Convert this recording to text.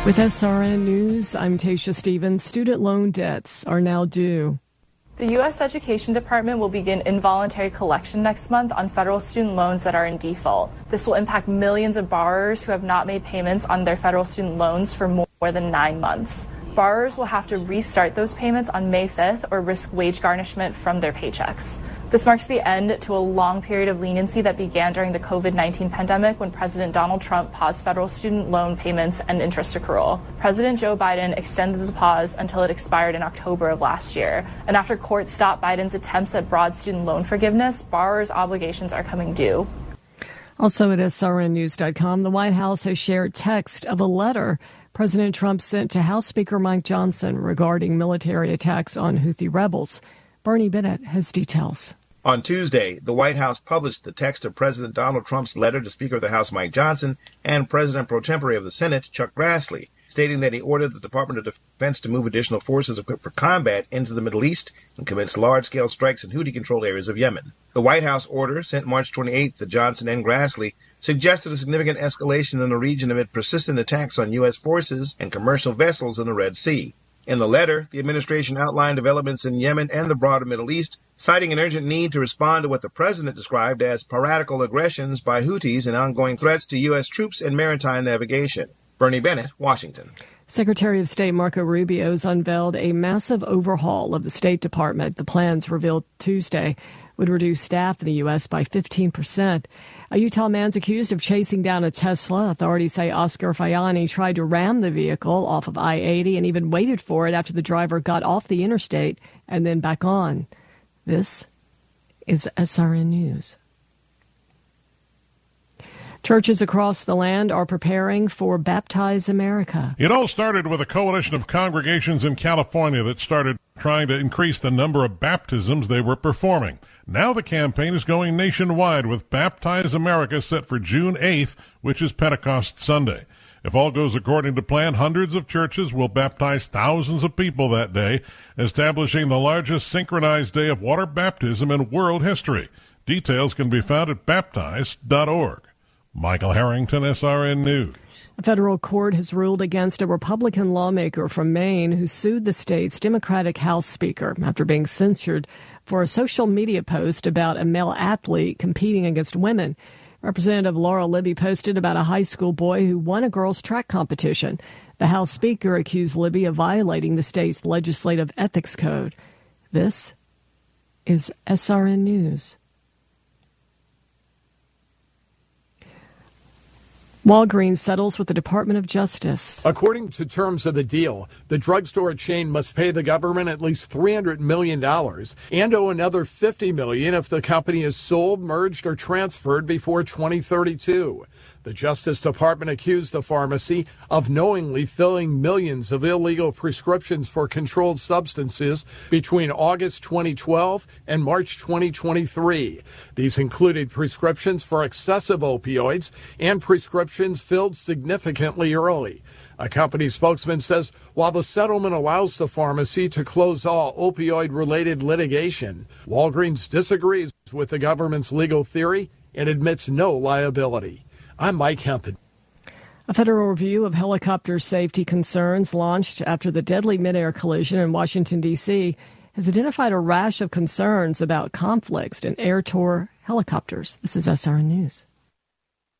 With SRN News, I'm Tasha Stevens. Student loan debts are now due. The U.S. Education Department will begin involuntary collection next month on federal student loans that are in default. This will impact millions of borrowers who have not made payments on their federal student loans for more than 9 months. Borrowers will have to restart those payments on May 5th or risk wage garnishment from their paychecks. This marks the end to a long period of leniency that began during the COVID-19 pandemic when President Donald Trump paused federal student loan payments and interest accrual. President Joe Biden extended the pause until it expired in October of last year. And after courts stopped Biden's attempts at broad student loan forgiveness, borrowers' obligations are coming due. Also at srnnews.com, the White House has shared text of a letter President Trump sent to House Speaker Mike Johnson regarding military attacks on Houthi rebels. Bernie Bennett has details. On Tuesday, the White House published the text of President Donald Trump's letter to Speaker of the House Mike Johnson and President pro tempore of the Senate Chuck Grassley, stating that he ordered the Department of Defense to move additional forces equipped for combat into the Middle East and commence large-scale strikes in Houthi-controlled areas of Yemen. The White House order, sent March 28th to Johnson and Grassley, suggested a significant escalation in the region amid persistent attacks on U.S. forces and commercial vessels in the Red Sea. In the letter, the administration outlined developments in Yemen and the broader Middle East, citing an urgent need to respond to what the president described as piratical aggressions by Houthis and ongoing threats to U.S. troops and maritime navigation. Bernie Bennett, Washington. Secretary of State Marco Rubio has unveiled a massive overhaul of the State Department. The plans revealed Tuesday would reduce staff in the U.S. by 15%. A Utah man's accused of chasing down a Tesla. Authorities say Oscar Fayani tried to ram the vehicle off of I-80 and even waited for it after the driver got off the interstate and then back on. This is SRN News. Churches across the land are preparing for Baptize America. It all started with a coalition of congregations in California that started trying to increase the number of baptisms they were performing. Now the campaign is going nationwide with Baptize America set for June 8th, which is Pentecost Sunday. If all goes according to plan, hundreds of churches will baptize thousands of people that day, establishing the largest synchronized day of water baptism in world history. Details can be found at baptize.org. Michael Harrington, SRN News. A federal court has ruled against a Republican lawmaker from Maine who sued the state's Democratic House Speaker after being censured for a social media post about a male athlete competing against women. Representative Laura Libby posted about a high school boy who won a girls' track competition. The House Speaker accused Libby of violating the state's legislative ethics code. This is SRN News. Walgreens settles with the Department of Justice. According to terms of the deal, the drugstore chain must pay the government at least $300 million and owe another $50 million if the company is sold, merged, or transferred before 2032. The Justice Department accused the pharmacy of knowingly filling millions of illegal prescriptions for controlled substances between August 2012 and March 2023. These included prescriptions for excessive opioids and prescriptions filled significantly early. A company spokesman says while the settlement allows the pharmacy to close all opioid-related litigation, Walgreens disagrees with the government's legal theory and admits no liability. I'm Mike Hempen. A federal review of helicopter safety concerns launched after the deadly midair collision in Washington, D.C. has identified a rash of concerns about conflicts in Air Tour helicopters. This is SRN News.